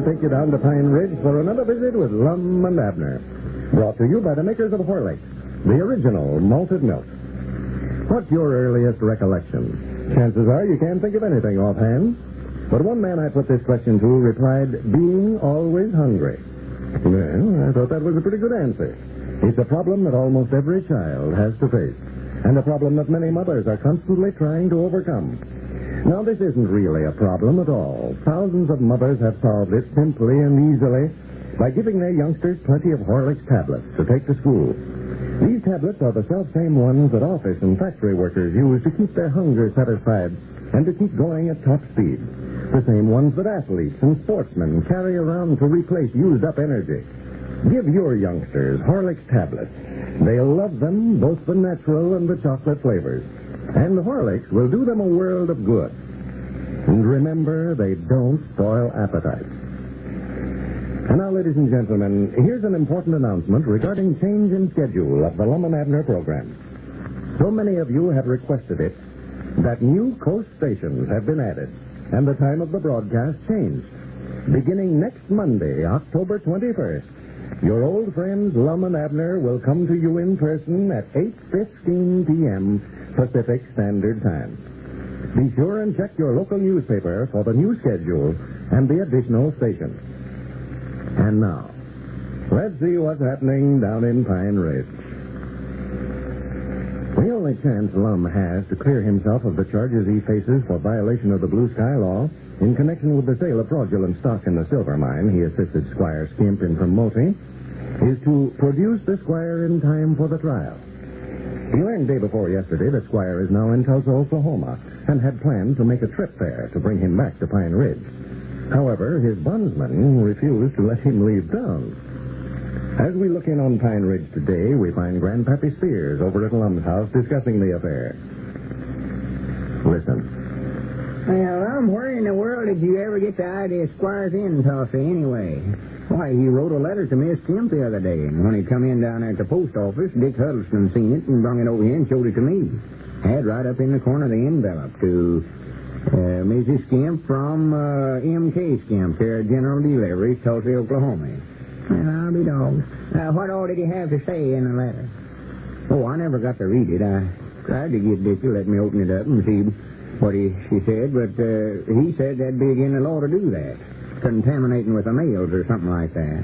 take you down to Pine Ridge for another visit with Lum and Abner. Brought to you by the makers of Horlicks, the original malted milk. What's your earliest recollection? Chances are you can't think of anything offhand. But one man I put this question to replied, being always hungry. Well, I thought that was a pretty good answer. It's a problem that almost every child has to face, and a problem that many mothers are constantly trying to overcome. Now, this isn't really a problem at all. Thousands of mothers have solved it simply and easily by giving their youngsters plenty of Horlicks tablets to take to school. These tablets are the self-same ones that office and factory workers use to keep their hunger satisfied and to keep going at top speed. The same ones that athletes and sportsmen carry around to replace used-up energy. Give your youngsters Horlicks tablets. They'll love them, both the natural and the chocolate flavors. And the Horlicks will do them a world of good. And remember, they don't spoil appetite. And now, ladies and gentlemen, here's an important announcement regarding change in schedule of the Lum and Abner program. So many of you have requested it that new coast stations have been added, and the time of the broadcast changed. Beginning next Monday, October 21st, your old friends Lum and Abner will come to you in person at 8:15 p.m. Pacific Standard Time. Be sure and check your local newspaper for the new schedule and the additional stations. And now, let's see what's happening down in Pine Ridge. The only chance Lum has to clear himself of the charges he faces for violation of the Blue Sky Law in connection with the sale of fraudulent stock in the silver mine he assisted Squire Skimp in promoting is to produce the Squire in time for the trial. He learned day before yesterday that Squire is now in Tulsa, Oklahoma, and had planned to make a trip there to bring him back to Pine Ridge. However, his bondsman refused to let him leave town. As we look in on Pine Ridge today, we find Grandpappy Spears over at Lum's house discussing the affair. Listen. Well, Lum, where in the world did you ever get the idea Squire's in Tulsa anyway? Why, he wrote a letter to Miss Kemp the other day, and when he come in down there at the post office, Dick Huddleston seen it and brung it over here and showed it to me. Had right up in the corner of the envelope to Mrs. Skimp from M.K. Skimp, care of General Deliveries, Tulsa, Oklahoma. Well, I'll be dogged. What all did he have to say in the letter? Oh, I never got to read it. I tried to get Dick to let me open it up and see what she said, but he said that'd be against the law to do that. Contaminating with the mails or something like that.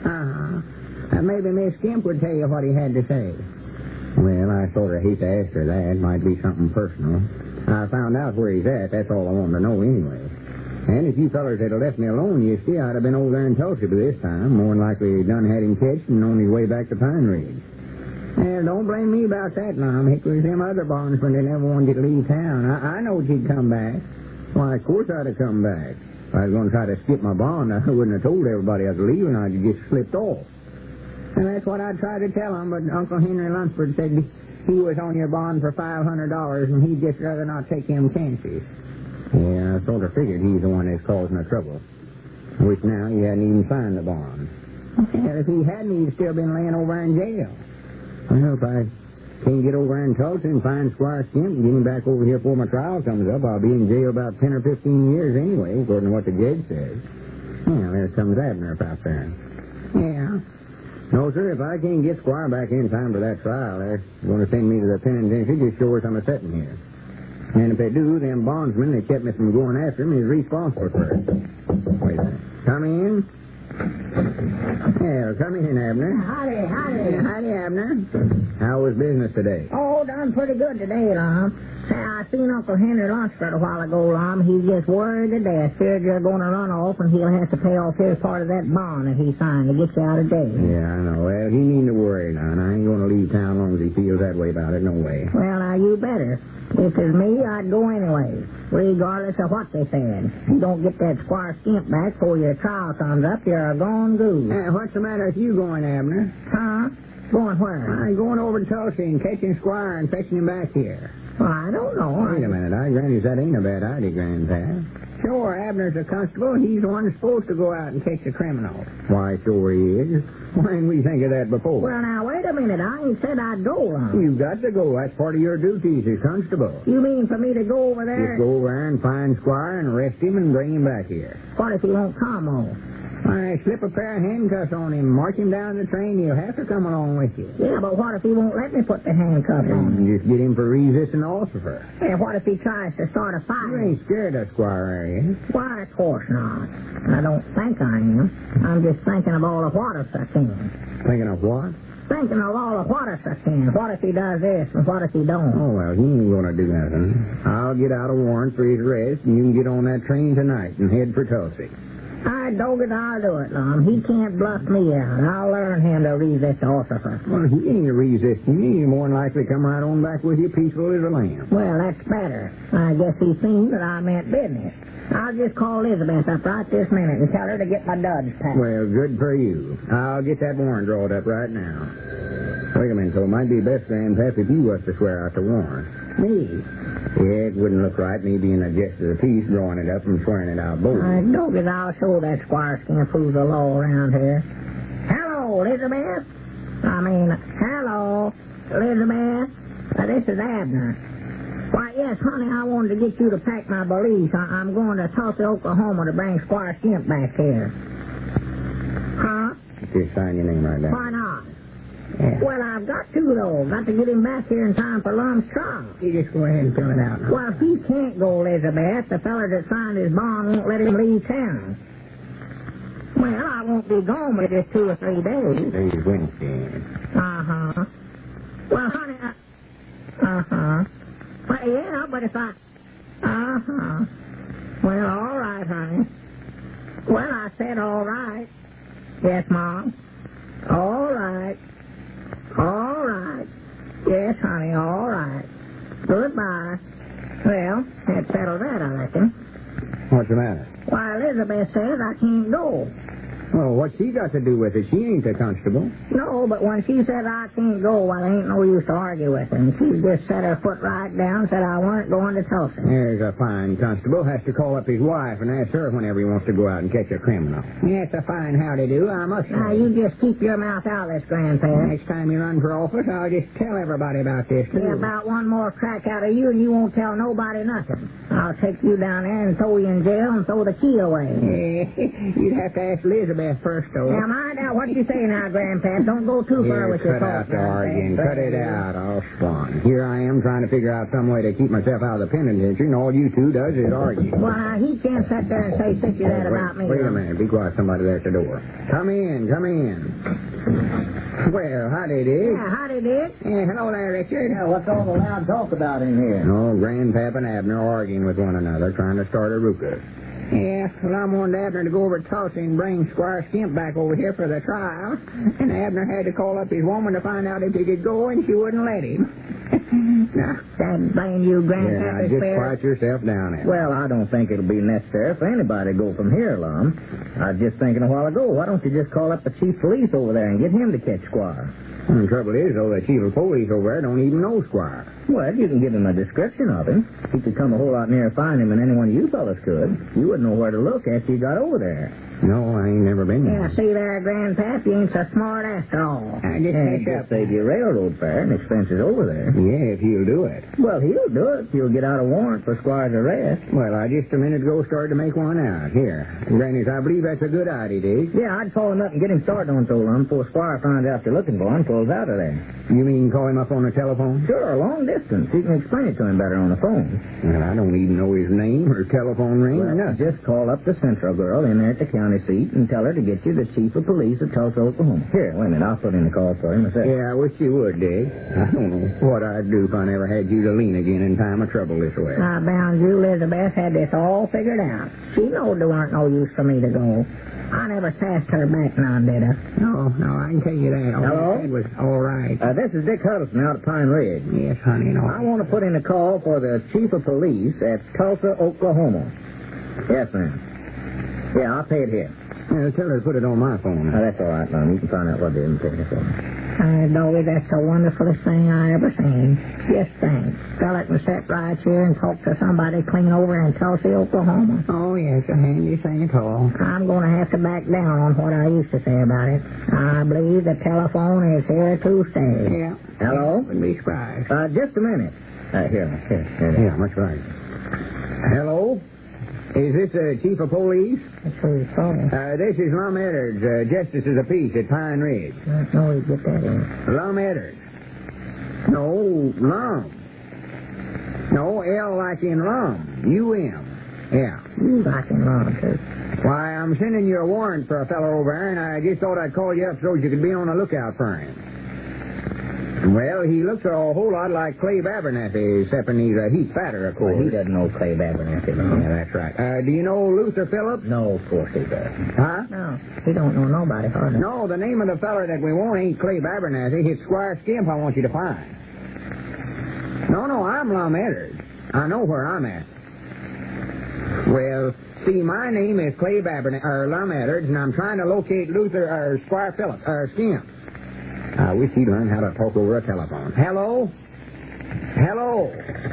Maybe Miss Skimp would tell you what he had to say. Well, I sort of hate to ask her that. It might be something personal. I found out where he's at. That's all I wanted to know anyway. And if you fellers had left me alone, you see, I'd have been over there in Tulsa by this time. More than likely done had him catched and on his way back to Pine Ridge. Well, don't blame me about that, Lum. It was them other bondsmen that never wanted to leave town. I knowed he'd come back. Why, of course I'd have come back. If I was going to try to skip my bond, I wouldn't have told everybody I was leaving. I'd have just slipped off. And that's what I tried to tell him, but Uncle Henry Lunsford said he was on your bond for $500, and he'd just rather not take them chances. Yeah, I sort of figured he's the one that's causing the trouble. Which now he hadn't even signed the bond. Well, if he hadn't, he'd still been laying over in jail. Well, if I can't get over in Tulsa and find Squire Skimp and get him back over here before my trial comes up, I'll be in jail about 10 or 15 years anyway, according to what the judge says. Well, there comes Abner out there. Yeah. No, sir, if I can't get Squire back in time for that trial, they're going to send me to the penitentiary just show us I'm a-sitting here. And if they do, them bondsmen that kept me from going after him is responsible for it. Wait a minute. Come in. Yeah, come in, Abner. Howdy, Abner. How was business today? Oh, done pretty good today, Lum. Say, I seen Uncle Henry Lunsford a while ago, Lum. He's just worried to death. Feared you're going to run off and he'll have to pay off his part of that bond that he signed to get you out of jail. Yeah, I know. Well, he needn't worry now, and I ain't going to leave town as long as he feels that way about it. No way. Well, now, you better. If it's me, I'd go anyway, regardless of what they said. If you don't get that Squire Skimp back before your trial comes up, you're a gone goose. What's the matter with you going, Abner? Huh? Going where? I'm going over to Tulsa and catching Squire and fetching him back here. Well, I don't know. Wait a minute. I grannies, that ain't a bad idea, Grandpa. Sure, Abner's a constable. He's the one that's supposed to go out and catch the criminals. Why, sure he is. Why didn't we think of that before? Well, now, wait a minute. I ain't said I'd go, Lum. You've got to go. That's part of your duties as constable. You mean for me to go over there? Just go over there and find Squire and arrest him and bring him back here. What if he won't come, on? Why, slip a pair of handcuffs on him, march him down the train, he'll have to come along with you. Yeah, but what if he won't let me put the handcuffs on? Just get him for resisting officer. Yeah, what if he tries to start a You fight? ain't scared of Squire, are you? Why, of course not. I don't think I am. I'm just thinking of all the what ifs I can. Thinking of what? Thinking of all the what ifs I can. What if he does this and what if he don't? Oh, well, he ain't gonna do nothing. I'll get out a warrant for his arrest, and you can get on that train tonight and head for Tulsa. I dog it, I'll do it, Lum. He can't bluff me out. I'll learn him to resist officer. Well, he ain't resisting you. He'll more than likely come right on back with you peaceful as a lamb. Well, that's better. I guess he's seen that I meant business. I'll just call Elizabeth up right this minute and tell her to get my duds packed. Well, good for you. I'll get that warrant drawn up right now. Wait a minute, so it might be best, Grandpap, if you was to swear out the warrant. Me? Yeah, it wouldn't look right, me being a justice of the peace, drawing it up and swearing it out both. I dog it, I'll show that squire scamp who's the law around here. Hello, Elizabeth? Hello, Elizabeth? This is Abner. Why, yes, honey, I wanted to get you to pack my valise. I'm going to Tulsa, Oklahoma to bring Squire Skimp back here. Huh? Just sign your name right there. Why not? Yeah. Well, I've got to, though. Got to get him back here in time for Lum's trial. You just go ahead and fill it out now. Well, he can't go, Elizabeth. The feller that signed his bond won't let him leave town. Well, I won't be gone but just 2 or 3 days. Today's Wednesday. Uh-huh. Well, honey, uh-huh. Well, yeah, but if I... Uh-huh. Well, all right, honey. Well, I said all right. Yes, Mom. All right. All right. Yes, honey, all right. Goodbye. Well, that settles that, I reckon. What's the matter? Why, Elizabeth says I can't go. Well, what's she got to do with it? She ain't a constable. No, but when she said I can't go, well, ain't no use to argue with her. And she just set her foot right down and said I weren't going to Tulsa. There's a fine constable. Has to call up his wife and ask her whenever he wants to go out and catch a criminal. That's a fine howdy-do, I must say. Now, you just keep your mouth out of this, Grandpa. Next time you run for office, I'll just tell everybody about this, too. Yeah, about one more crack out of you, and you won't tell nobody nothing. I'll take you down there and throw you in jail and throw the key away. You'd have to ask Elizabeth first, though. Now, mind out what you say now, Grandpa. Don't go too far with your cut out talk, the arguing. Grandpa. Cut it out. I'll spawn. Here I am trying to figure out some way to keep myself out of the penitentiary, and all you two does is argue. Well, now, he can't sit there and say such that about me. Wait a minute. Be quiet. Somebody there at the door. Come in. Come in. Well, howdy, Dick. Yeah, howdy, Dick. Yeah, hello there, Richard. Yeah, what's all the loud talk about in here? Oh, Grandpap and Abner arguing with one another, trying to start a ruckus. Yeah, well, I wanted Abner to go over to Tulsa and bring Squire Skimp back over here for the trial. And Abner had to call up his woman to find out if he could go, and she wouldn't let him. Now, That blame you, Grandpa. yeah, is just fair. quiet yourself down there. Well, I don't think it'll be necessary for anybody to go from here, Lum. I was just thinking a while ago, why don't you just call up the chief of police over there and get him to catch Squire? The trouble is, though, the chief of police over there don't even know Squire. Well, you can give him a description of him. He could come a whole lot nearer find him than any one of you fellas could. You wouldn't know where to look after you got over there. No, I ain't never been Yeah, there. see there, Grandpap, you ain't so smart after all. I just And catch up. just save you railroad fare and expenses over there. Yeah, if he'll do it. Well, he'll do it. He'll get out a warrant for Squire's arrest. Well, I just a minute ago started to make one out. Here. Granny's, I believe that's a good idea, Dick. Yeah, I'd call him up and get him started on so long before Squire finds out you're looking for him and pulls out of there. You mean call him up on the telephone? Sure, a long distance. You can explain it to him better on the phone. Well, I don't even know his name or telephone ring or Well, nothing. just call up the Central girl in there at the county seat and tell her to get you the chief of police of Tulsa, Oklahoma. Here, wait a minute. I'll put in the call for him. Yeah, I wish you would, Dick. I don't know what I'd do if I never had you to lean again in time of trouble this way. I bound you, Elizabeth, had this all figured out. She knowed there weren't no use for me to go. I never sassed her back none, did I? No, I can tell you that. All Hello? you said was all right. This is Dick Huddleston out of Pine Ridge. Yes, honey, no. I want to put in a call for the chief of police at Tulsa, Oklahoma. Yes, ma'am. Yeah, I'll pay it here. Yeah, tell her to put it on my phone. That's all right, Mom. You can find out what they didn't pay it for. Dolly, that's the wonderfulest thing I ever seen. Just think. Fella can sit right here and talk to somebody clean over in Tulsa, Oklahoma. Oh, yes, a handy thing at all. I'm going to have to back down on what I used to say about it. I believe the telephone is here to stay. Yeah. Hello? Wouldn't be surprised. Just a minute. Here. Yeah, much right. Hello? Is this the chief of police? That's who he's calling. This is Lum Edwards, Justice of the Peace at Pine Ridge. I know he'd get that in. Lum Edwards. No, Lum. No, L like in Lum. U-M. Yeah. You like him wrong, too. Why, I'm sending you a warrant for a fellow over there, and I just thought I'd call you up so you could be on the lookout for him. Well, he looks a whole lot like Clay Abernathy, except he's a heap fatter, of course. Well, he doesn't know Clay Abernathy. Yeah, that's right. Do you know Luther Phillips? No, of course he doesn't. Huh? No, he don't know nobody, hardly. No, the name of the feller that we want ain't Clay Abernathy. It's Squire Skimp I want you to find. No, I'm Lum Edwards. I know where I'm at. Well, see, my name is Clay Lum Edwards, and I'm trying to locate Squire Phillips, Skimp. I wish he'd learn how to talk over a telephone. Hello? Hello?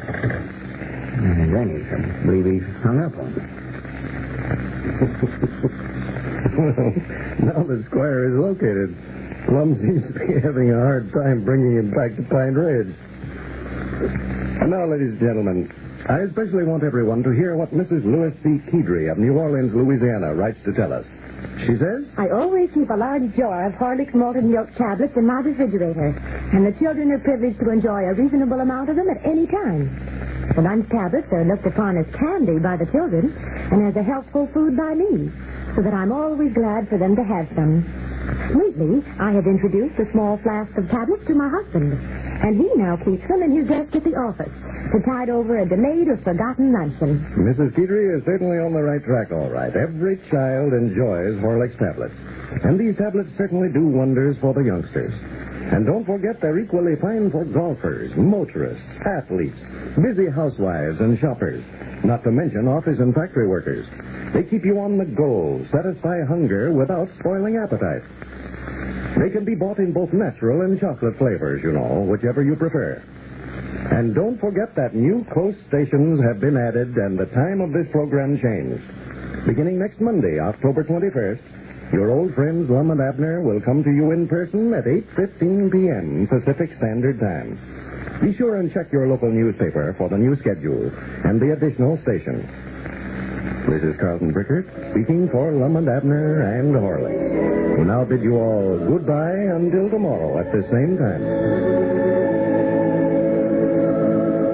Then I believe he's hung up on me. Well, now the squire is located, Lum seems to be having a hard time bringing him back to Pine Ridge. And now, ladies and gentlemen, I especially want everyone to hear what Mrs. Louis C. Kedry of New Orleans, Louisiana, writes to tell us. She says, I always keep a large jar of Horlicks malted milk tablets in my refrigerator, and the children are privileged to enjoy a reasonable amount of them at any time. The lunch tablets are looked upon as candy by the children and as a healthful food by me, so that I'm always glad for them to have some. Lately, I have introduced a small flask of tablets to my husband, and he now keeps them in his desk at the office to tide over a delayed or forgotten luncheon. Mrs. Kedry is certainly on the right track, all right. Every child enjoys Horlicks tablets. And these tablets certainly do wonders for the youngsters. And don't forget, they're equally fine for golfers, motorists, athletes, busy housewives and shoppers, not to mention office and factory workers. They keep you on the go, satisfy hunger without spoiling appetite. They can be bought in both natural and chocolate flavors, you know, whichever you prefer. And don't forget that new coast stations have been added and the time of this program changed. Beginning next Monday, October 21st, your old friends Lum and Abner will come to you in person at 8:15 p.m. Pacific Standard Time. Be sure and check your local newspaper for the new schedule and the additional stations. This is Carlton Brickert speaking for Lum and Abner and Horlicks. We now bid you all goodbye until tomorrow at the same time.